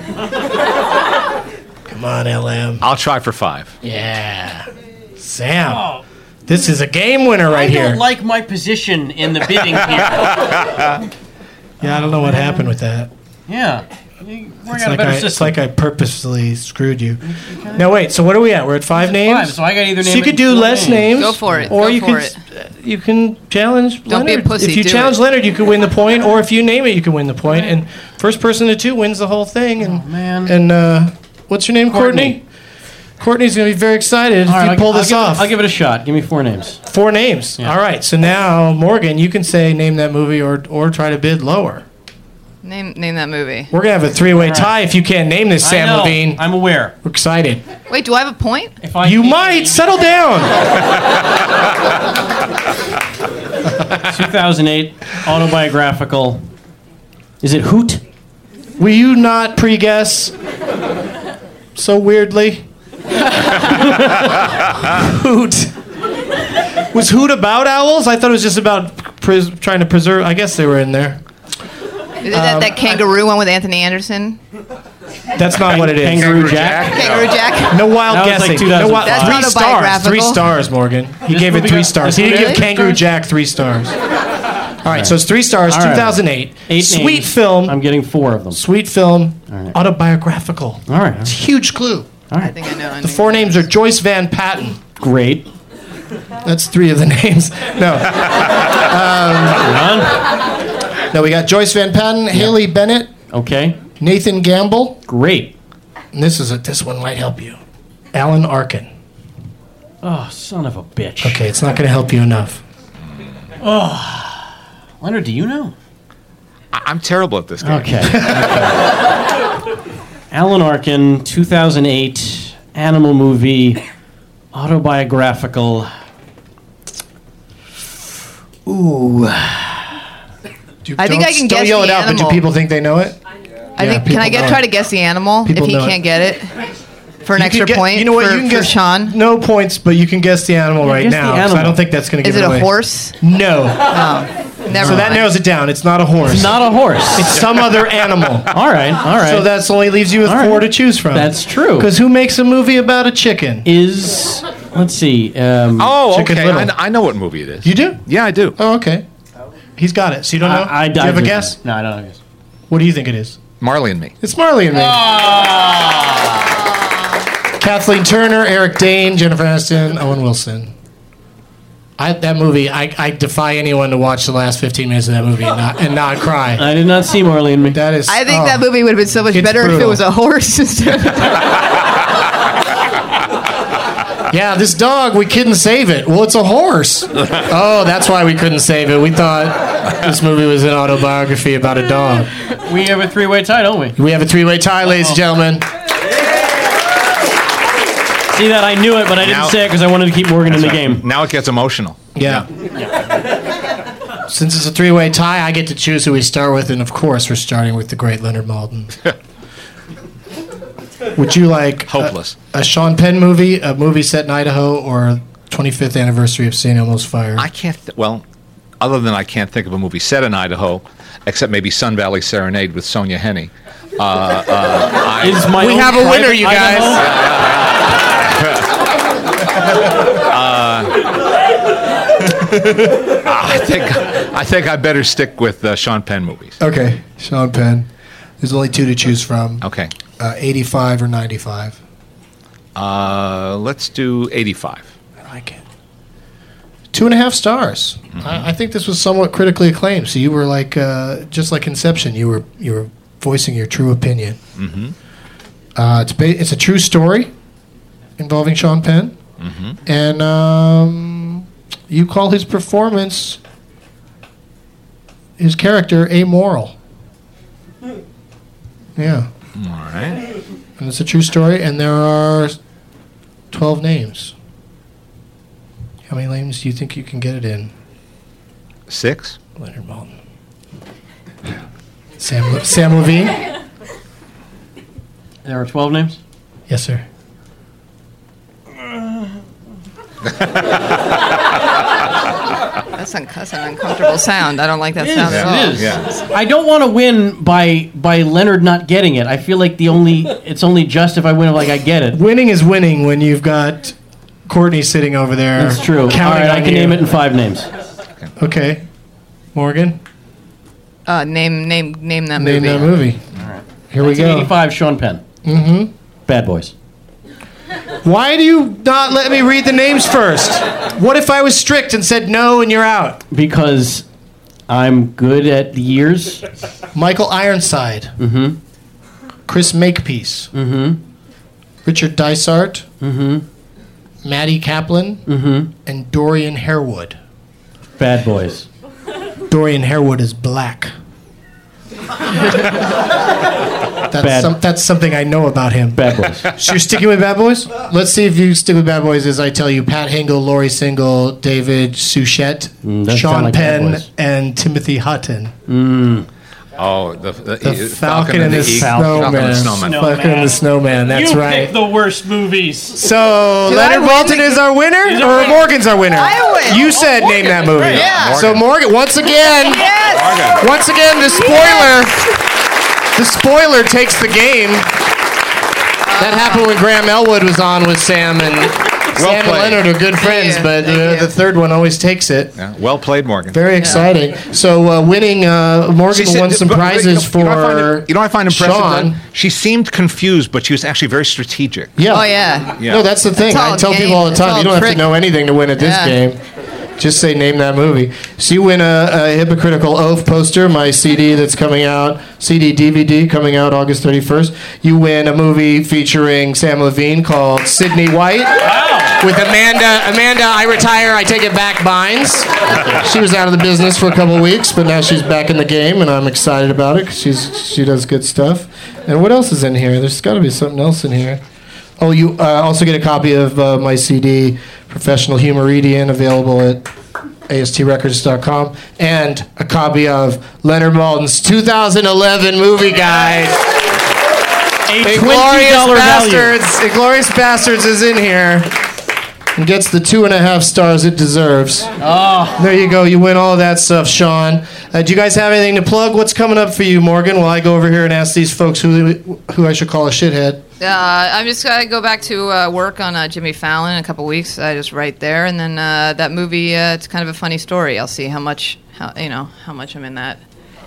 Come on, LM. I'll try for 5. Yeah. Sam. This is a game winner right I here. don't like my position in the bidding here. Yeah, I don't know what happened with that. Yeah. We're got a It's better like system. I purposely screwed you. No, wait. So what are we at? We're at 5 names. 5, so I got either So name you it could do 4 less names. Go for it. Or Go you for could it. you can challenge Don't be a Leonard. pussy, If you do challenge it. Leonard, you could win the point. Or if you name it, you can win the point. And first person to 2 wins the whole thing. And man. And what's your name, Courtney? Courtney's gonna be very excited All if right, you pull this off. I'll give it a shot. Give me 4 names. 4 names. Yeah. All right. So now, Morgan, you can say name that movie or try to bid lower. Name that movie. We're gonna have a 3-way tie if you can't name this, Sam I know. Levine. I'm aware. We're excited. Wait, do I have a point? If I You can't might name settle down. 2008 autobiographical. Is it Hoot? Will you not pre-guess so weirdly? Hoot. Was Hoot about owls? I thought it was just about trying to preserve. I guess they were in there. Is it that kangaroo one with Anthony Anderson? That's not what it is. Kangaroo Jack? Kangaroo Jack? No wild That was like guessing. 2005. That's 3 stars. autobiographical. 3 stars, Morgan. He This gave it movie 3 got- stars. this He didn't movie give got Kangaroo stars? Jack 3 stars. All right, so it's 3 stars. All right. 2008. 8 Sweet names. film. I'm getting 4 of them. Sweet film. right. Autobiographical. All right. It's a huge clue. All I right. think I know. The 4 names are Joyce Van Patten. Great. That's 3 of the names. No. Ron? No, we got Joyce Van Patten, Haley Bennett, Okay. Nathan Gamble, Great. and this one might help you. Alan Arkin. Oh, son of a bitch. Okay, it's not going to help you enough. Leonard, do you know? I'm terrible at this game. Okay. Alan Arkin, 2008 animal movie, autobiographical. Ooh. I think I can Don't guess yell the it out, but animal. do people think they know it? I think. people Can I know try it. to guess the animal People if he know can't it. get it for an You extra can get- point? You know what? For, You can for guess Sean. no points, but you can guess the animal right guess the now. 'Cause I animal. don't think that's going to Is give it it away. a horse? No. Oh, never So that mind. narrows it down. It's not a horse. It's not a horse. It's some other animal. All right. All right. So that only leaves you with All right. 4 to choose from. That's true. Because who makes a movie about a chicken? Is, let's see. Oh, Chicken okay. Little. I know what movie it is. You do? Yeah, I do. Oh, okay. He's got it. So you don't know? I Do you have a guess? No, I don't have a guess. What do you think it is? Marley and Me. It's Marley and Me. Kathleen Turner, Eric Dane, Jennifer Aniston, Owen Wilson. That movie, I defy anyone to watch the last 15 minutes of that movie and not cry. I did not see Marley and Me. That is. I think that movie would have been so much It's better if it brutal. was a horse instead. Yeah, this dog, we couldn't save it. Well, it's a horse. Oh, that's why we couldn't save it. We thought this movie was an autobiography about a dog. We have a three-way tie, don't we? We have a three-way tie, ladies and gentlemen. See that? I knew it, but I didn't Now- say it because I wanted to keep Morgan in the game. Now it gets emotional. Yeah. Since it's a three-way tie, I get to choose who we start with, and of course, we're starting with the great Leonard Maltin. Would you like Hopeless. a Sean Penn movie, a movie set in Idaho, or 25th anniversary of St. Elmo's Fire? I can't. Other than I can't think of a movie set in Idaho, except maybe Sun Valley Serenade with Sonia Henney. Is my We own have a winner, private you Idaho? guys. I think I better stick with Sean Penn movies. Okay, Sean Penn. There's only two to choose from. Okay. 85 or 95. Let's do 85. I like it. 2.5 stars. I think this was somewhat critically acclaimed. So you were like, just like Inception, you were voicing your true opinion. Mm-hmm. It's a true story involving Sean Penn, and you call his performance, his character, amoral. Yeah. All right. And it's a true story, and there are 12 names. How many names do you think you can get it in? 6. Leonard Maltin. Sam Levine? There are 12 names? Yes, sir. That's an uncomfortable sound. I don't like that sound at all. It is. Yeah. I don't want to win by Leonard not getting it. I feel like it's only just if I win, like I get it. Winning is winning when you've got Courtney sitting over there. That's true. All Counting right, on I can you. name it in 5 names. Okay. Morgan, Name that name movie. that movie. All right. Here we go. 85, Sean Penn. Mm-hmm. Bad Boys. Why do you not let me read the names first? What if I was strict and said no and you're out? Because I'm good at the years. Michael Ironside. Mm-hmm. Chris Makepeace. Mm-hmm. Richard Dysart. Mm-hmm. Maddie Kaplan. Mm-hmm. And Dorian Harewood. Bad Boys. Dorian Harewood is black. That's something I know about him. Bad Boys. So you're sticking with Bad Boys? Let's see if you stick with Bad Boys as I tell you Pat Hingle, Laurie Single, David Suchet, doesn't sound Sean like Bad Penn, Boys. and Timothy Hutton. Oh, The Falcon and the Snowman. Snowman. Falcon and the Snowman, that's you right. pick the worst movies. So Did Leonard I win Maltin the- is our winner, He's or our winner. Morgan's our winner? I win. You said name that movie. Yeah. So Morgan, once again, Yes. once again, the spoiler takes the game. That happened when Graham Elwood was on with Sam, and Sam and played. Leonard are good friends, you. but Thank you. the third one always takes it. Yeah. Well played, Morgan. Very exciting. So winning, Morgan won some prizes for You know what I find impressive? Sean. Then? She seemed confused, but she was actually very strategic. Yeah. Oh yeah. Yeah. No, that's the thing. It's all I tell game. people all the It's time, all you don't have trick. to know anything to win at this Yeah. game. Just say name that movie. So you win a Hypocritical Oath poster, my CD that's coming out, CD-DVD coming out August 31st. You win a movie featuring Sam Levine called Sydney White. With Amanda, I retire, I take it back, Bynes. She was out of the business for a couple of weeks, but now she's back in the game, and I'm excited about it because she does good stuff. And what else is in here? There's got to be something else in here. Oh, you also get a copy of my CD, Professional Humoridian, available at ASTRecords.com, and a copy of Leonard Maltin's 2011 movie guide. A Inglorious $20 value. Bastards. Inglorious Bastards is in here. And gets the 2.5 stars it deserves. Oh. There you go. You win all of that stuff, Sean. Do you guys have anything to plug? What's coming up for you, Morgan? While I go over here and ask these folks who I should call a shithead. I'm just gonna go back to work on Jimmy Fallon in a couple weeks. I just write there, and then that movie. It's kind of a funny story. I'll see how much how much I'm in that.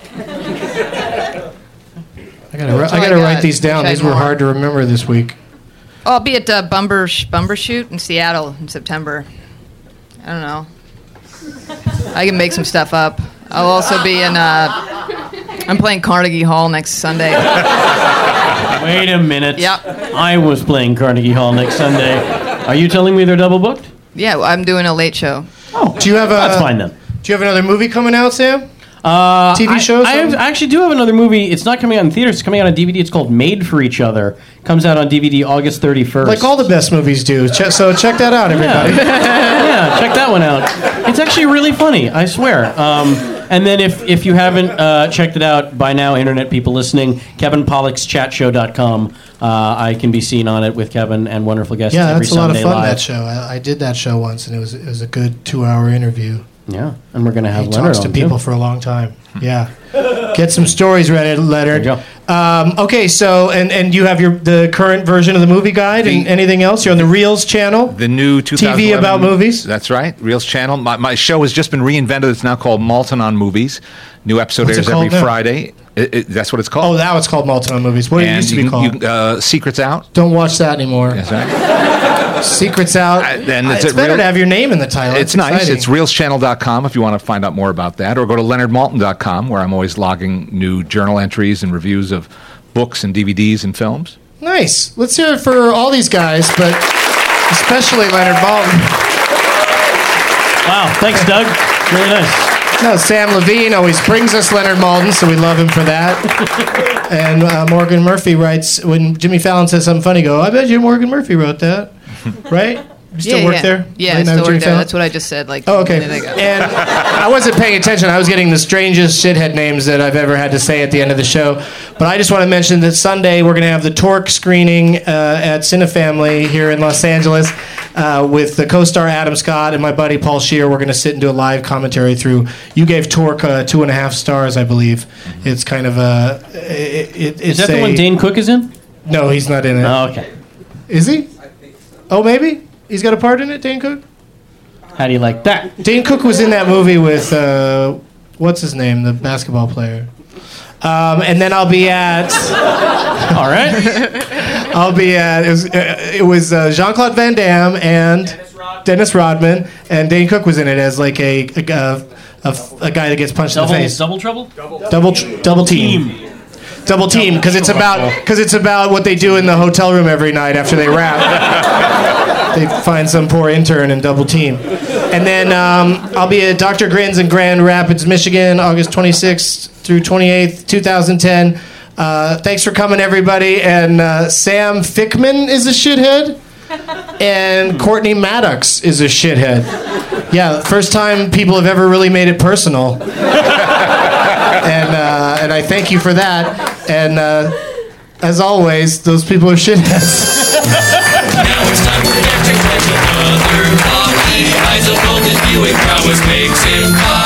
I gotta write these down. These were hard to remember this week. I'll be at Bumbershoot in Seattle in September. I don't know. I can make some stuff up. I'll also be in. I'm playing Carnegie Hall next Sunday. Wait a minute. Yep. I was playing Carnegie Hall next Sunday. Are you telling me they're double booked? Yeah, I'm doing a late show. Oh, that's fine then. Do you have another movie coming out, Sam? TV shows? I actually do have another movie. It's not coming out in theaters. It's coming out on DVD. It's called Made for Each Other. Comes out on DVD August 31st. Like all the best movies do. So check that out, everybody. Yeah, check that one out. It's actually really funny, I swear. And then if you haven't checked it out by now, internet people listening, KevinPollocksChatShow.com. I can be seen on it with Kevin and wonderful guests every Sunday live. Yeah, that's a lot of fun, that show. I did that show once, and it was a good 2-hour interview. Yeah, and we're going to have he Leonard talks to on, people too. for a long time. Yeah. Get some stories ready, Leonard. There you go. Okay, so, and you have the current version of the movie guide and anything else? You're on the Reels channel? The new 2011 TV about movies? That's right, Reels channel. My show has just been reinvented. It's now called Malton on Movies. New episode What's airs it called every now? Friday. That's what it's called. Oh, now it's called Malton on Movies. What it used to be called? Secrets Out. Don't watch that anymore. That's right. Secrets Out. It's better to have your name in the title. It's nice. It's reelschannel.com if you want to find out more about that. Or go to leonardmalton.com, where I'm always logging new journal entries and reviews of books and DVDs and films. Nice. Let's hear it for all these guys, but especially Leonard Malton. Wow, thanks, Doug. Really nice. No, Sam Levine always brings us Leonard Maltin, so we love him for that. And Morgan Murphy writes, when Jimmy Fallon says something funny, go, I bet you Morgan Murphy wrote that. Right? You still work there? Yeah, I still work there. That's what I just said a minute ago. And I wasn't paying attention. I was getting the strangest shithead names that I've ever had to say at the end of the show. But I just want to mention that Sunday we're going to have the Torque screening at Cinefamily here in Los Angeles with the co-star Adam Scott and my buddy Paul Scheer. We're going to sit and do a live commentary through. You gave Torque 2.5 stars, I believe. It's kind of a... Is that the one Dane Cook is in? No, he's not in it. Oh, okay. Is he? Oh, maybe? He's got a part in it, Dane Cook? How do you like that? Dane Cook was in that movie with, what's his name, the basketball player. And then I'll be at... All right. I'll be at... It was Jean-Claude Van Damme and Dennis Rodman, and Dane Cook was in it as like a guy that gets punched in the face. Double trouble? Double team. Double team, because it's about what they do in the hotel room every night after they rap. They find some poor intern and double team. And then I'll be at Dr. Grins in Grand Rapids, Michigan, August 26th through 28th, 2010. Thanks for coming, everybody. And Sam Fickman is a shithead. And Courtney Maddox is a shithead. Yeah, first time people have ever really made it personal. And I thank you for that. And as always, those people are shitheads. Now it's time for Dr. Grins, another holiday. Eyes of gold, his viewing prowess makes him